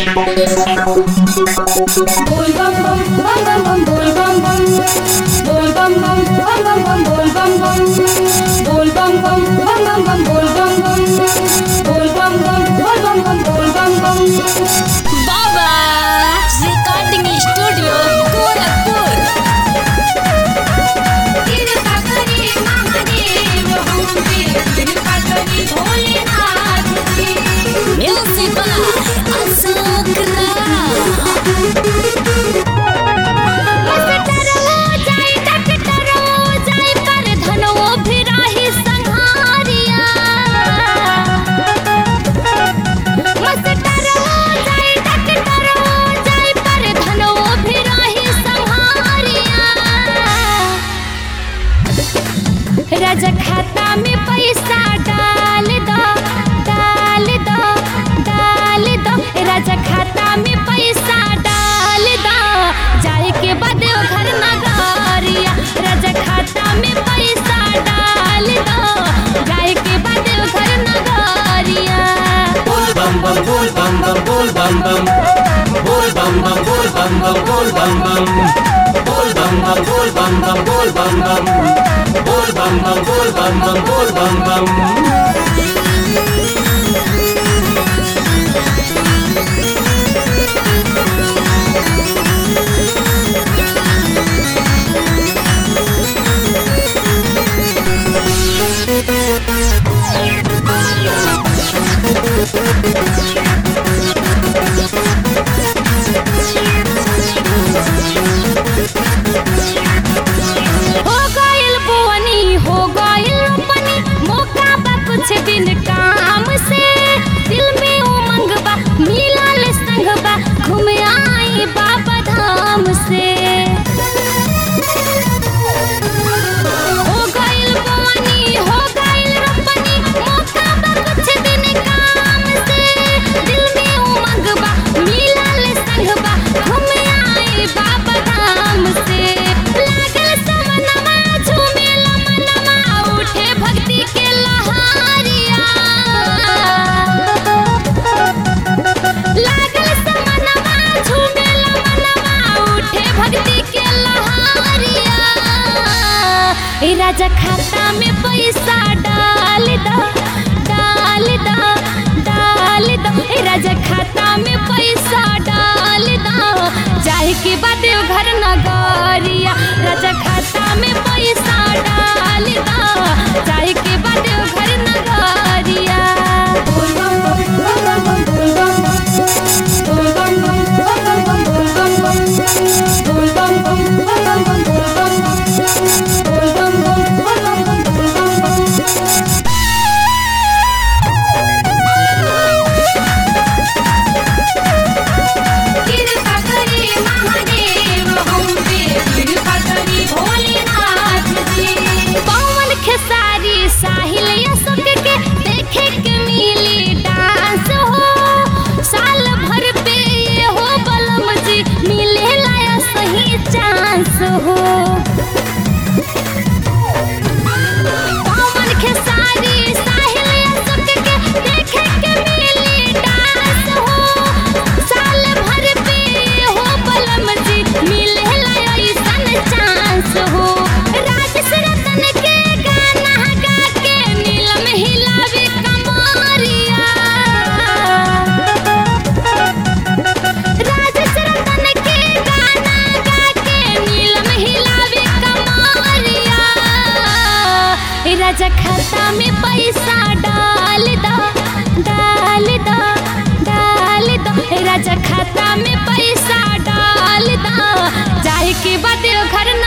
Bol bam bam bam bam bam bol bam bam bol bam bam bam bam bam bol bam bam bol bam bam bam bam bam bol bam bam bol bam bam bol bam bam bol bam bam Baba recording studio Gorakhpur. कृपा करी महादेव हम पे कृपा करी Bholenath ji music Ashok राजा खाता में पैसा डाल दो डाल दो डाल दो राजा खाता में पैसा डाल दो जाए के बाद घर नगरिया राजा खाता में पैसा डाल दो जाए के बाद घर नगरिया बोल बम बम बोल बम बम बोल बम बम बोल बम बम बोल बम बम बोल बम बम बोल बम बम बोल बम बम बोल बम बम बोल बम बम बोल बम बम बोल बम बम हो गइल बुअनी हो गइल रोपनी मौका बा कुछ दिन काम से दिल में उमंग बा मिलल संग बा घूम आई बाबा धाम से हो गइल बुअनी हो गइल रोपनी मौका बा कुछ दिन काम से दिल में उमंग बा मिलल संग बा घूम आई बाबा धाम से लागल समनमा झूमेल मनवा उठे भक्ति के लहरिया लागल समनमा झूमेल मनवा उठे भक्ति के लहरिया ए राजा खाता में पैसा डाल दो डाल दो डाल दो ए राजा खाता में पैसा डाल दो जाए के बाद घर नगरिया राजा खाता में पैसा डाल दो जाए के बाद घर नगरिया बोल बम बम बम बम बोल बम बोल बम बम बम बोल बम बोल बम बम बोल बम बोल बम बोल बम बोल कृपा करी महादेव हम पे कृपा करी भोलेनाथ जी पवन खेसारी साहिल अशोक के देखे के मिली डांस हो साल भर पे ये हो बलम जी मिले लाया सही चांस हो पवन खेसारी साहिल अशोक के देखे के मिली डांस हो साल भर पे ये हो बलम जी मिले लाया सन चांस हो राजेश रतन के गाना गा के नीलम हिलावे कमरिया राजेश रतन के गाना गा के नीलम हिलावे कमरिया ए राजा खाता में पैसा डाल दो डाल दो डाल दो ए राजा खाता में पैसा डाल दो जाए के बाद घर